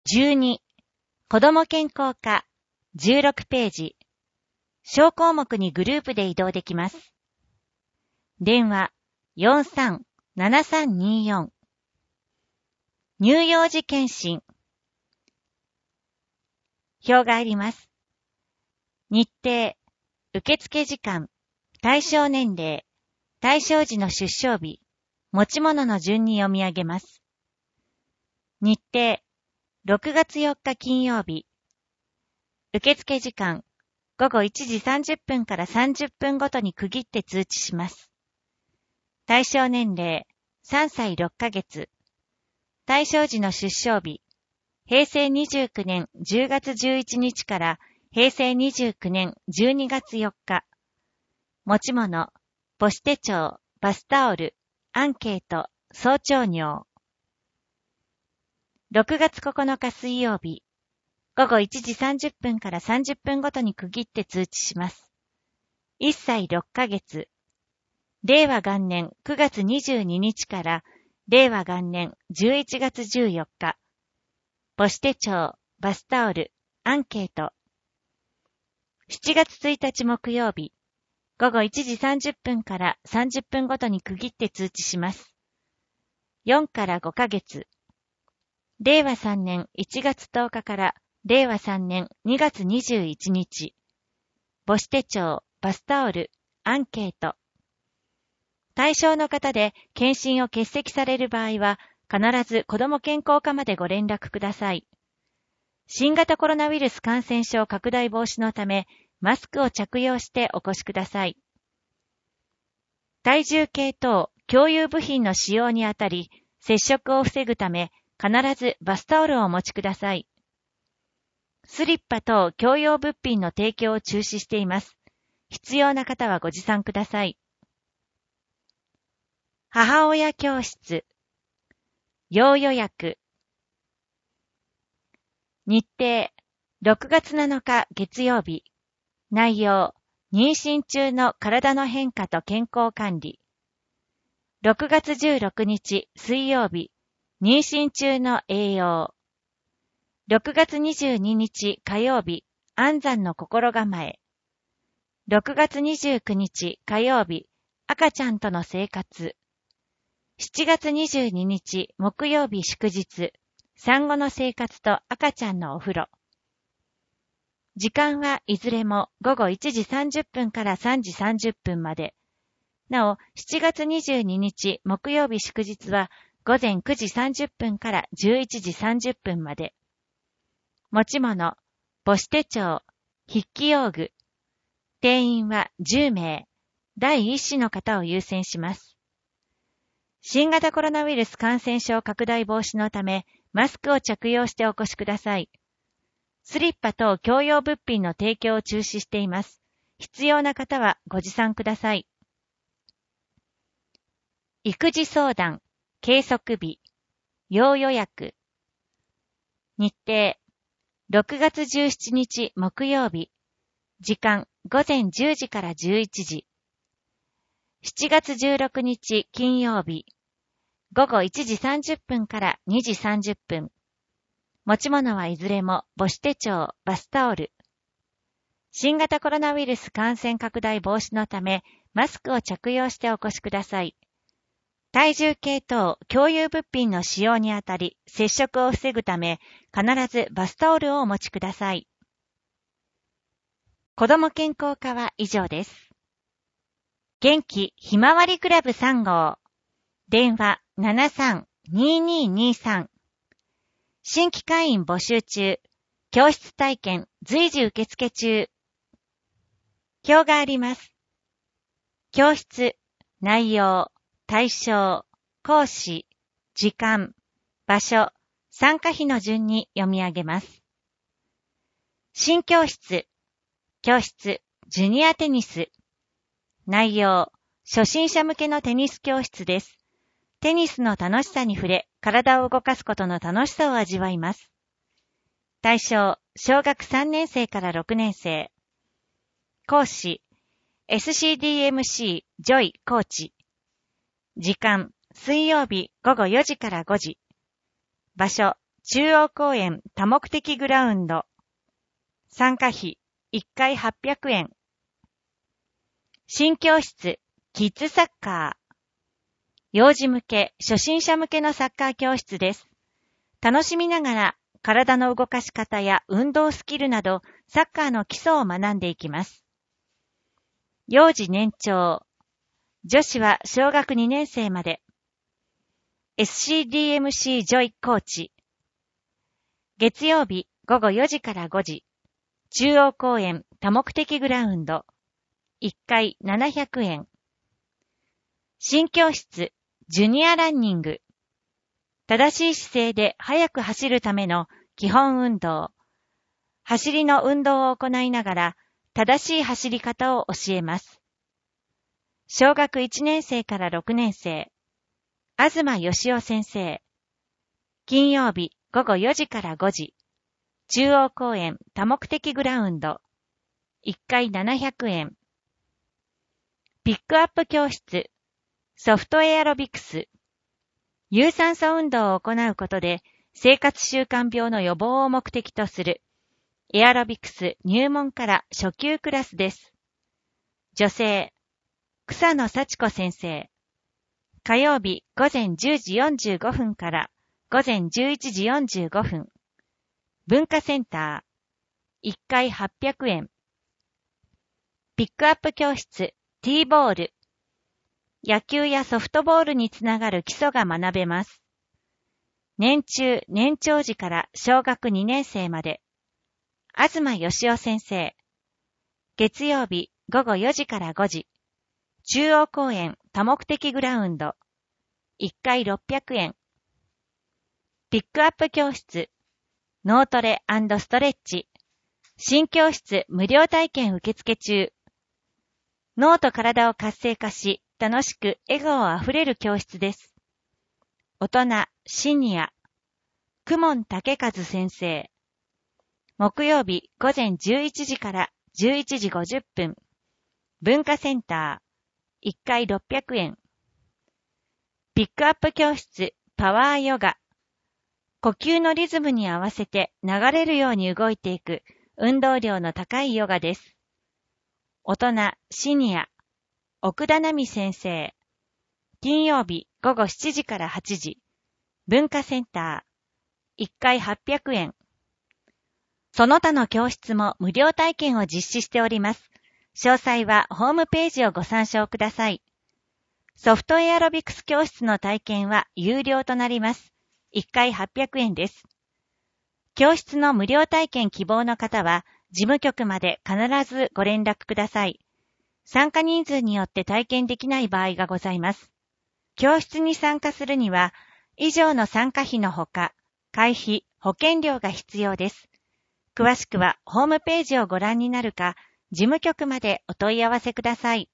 12、子ども健康課、16ページ。小項目にグループで移動できます。電話、43-7324。乳幼児検診。表があります。日程、受付時間、対象年齢、対象時の出生日、持ち物の順に読み上げます。日程、6月4日金曜日。受付時間、午後1時30分から30分ごとに区切って通知します。対象年齢、3歳6ヶ月。対象時の出生日、平成29年10月11日から平成29年12月4日。持ち物、母子手帳、バスタオル、アンケート、早朝尿。6月9日水曜日、午後1時30分から30分ごとに区切って通知します。1歳6ヶ月。令和元年9月22日から令和元年11月14日。母子手帳、バスタオル、アンケート。7月1日木曜日、午後1時30分から30分ごとに区切って通知します。4から5ヶ月。令和3年1月10日から令和3年2月21日。母子手帳、バスタオル、アンケート。対象の方で検診を欠席される場合は、必ず子ども健康課までご連絡ください。新型コロナウイルス感染症拡大防止のため、マスクを着用してお越しください。体重計等、共有部品の使用にあたり、接触を防ぐため、必ずバスタオルをお持ちください。スリッパ等共用物品の提供を中止しています。必要な方はご持参ください。母親教室。要予約。日程、6月7日月曜日。内容、妊娠中の体の変化と健康管理。6月16日水曜日。妊娠中の栄養。6月22日火曜日、安産の心構え。6月29日火曜日、赤ちゃんとの生活。7月22日木曜日祝日、産後の生活と赤ちゃんのお風呂。時間はいずれも午後1時30分から3時30分まで。なお、7月22日木曜日祝日は午前9時30分から11時30分まで。持ち物、母子手帳、筆記用具。定員は10名。第1子の方を優先します。新型コロナウイルス感染症拡大防止のため、マスクを着用してお越しください。スリッパ等共用物品の提供を中止しています。必要な方はご持参ください。育児相談、計測日、要予約。日程、6月17日木曜日。時間、午前10時から11時。7月16日金曜日。午後1時30分から2時30分。持ち物はいずれも母子手帳、バスタオル。新型コロナウイルス感染拡大防止のため、マスクを着用してお越しください。体重計等共有物品の使用にあたり、接触を防ぐため、必ずバスタオルをお持ちください。子ども健康課は以上です。元気ひまわりクラブ3号。電話73-2223。新規会員募集中。教室体験随時受付中。表があります。教室、内容、対象、講師、時間、場所、参加費の順に読み上げます。新教室、教室、ジュニアテニス。内容、初心者向けのテニス教室です。テニスの楽しさに触れ、体を動かすことの楽しさを味わいます。対象、小学3年生から6年生。講師、SCDMC ジョイコーチ。時間、水曜日午後4時から5時。場所、 中央公園多目的グラウンド。参加費1回800円。新教室キッズサッカー。幼児向け、初心者向けのサッカー教室です。楽しみながら体の動かし方や運動スキルなどサッカーの基礎を学んでいきます。幼児年長。女子は小学2年生まで。SCDMC ジョイコーチ。月曜日午後4時から5時。中央公園多目的グラウンド。1回700円。新教室ジュニアランニング。正しい姿勢で速く走るための基本運動。走りの運動を行いながら正しい走り方を教えます。小学1年生から6年生。東義雄先生。金曜日午後4時から5時。中央公園多目的グラウンド。1回700円。ピックアップ教室。ソフトエアロビクス。有酸素運動を行うことで生活習慣病の予防を目的とするエアロビクス入門から初級クラスです。女性、草野幸子先生。火曜日午前10時45分から午前11時45分。文化センター。1回800円。ピックアップ教室、T ボール。野球やソフトボールにつながる基礎が学べます。年中、年長児から小学2年生まで。東義雄先生。月曜日午後4時から5時。中央公園多目的グラウンド。1回600円。ピックアップ教室。脳トレ&ストレッチ。新教室無料体験受付中。脳と体を活性化し、楽しく笑顔あふれる教室です。大人、シニア。公文武和先生。木曜日午前11時から11時50分。文化センター。1回600円。ピックアップ教室パワーヨガ。呼吸のリズムに合わせて流れるように動いていく運動量の高いヨガです。大人、シニア。奥田奈美先生。金曜日午後7時から8時。文化センター。1回800円。その他の教室も無料体験を実施しております。詳細はホームページをご参照ください。ソフトエアロビクス教室の体験は有料となります。1回800円です。教室の無料体験希望の方は、事務局まで必ずご連絡ください。参加人数によって体験できない場合がございます。教室に参加するには、以上の参加費のほか、会費、保険料が必要です。詳しくはホームページをご覧になるか、事務局までお問い合わせください。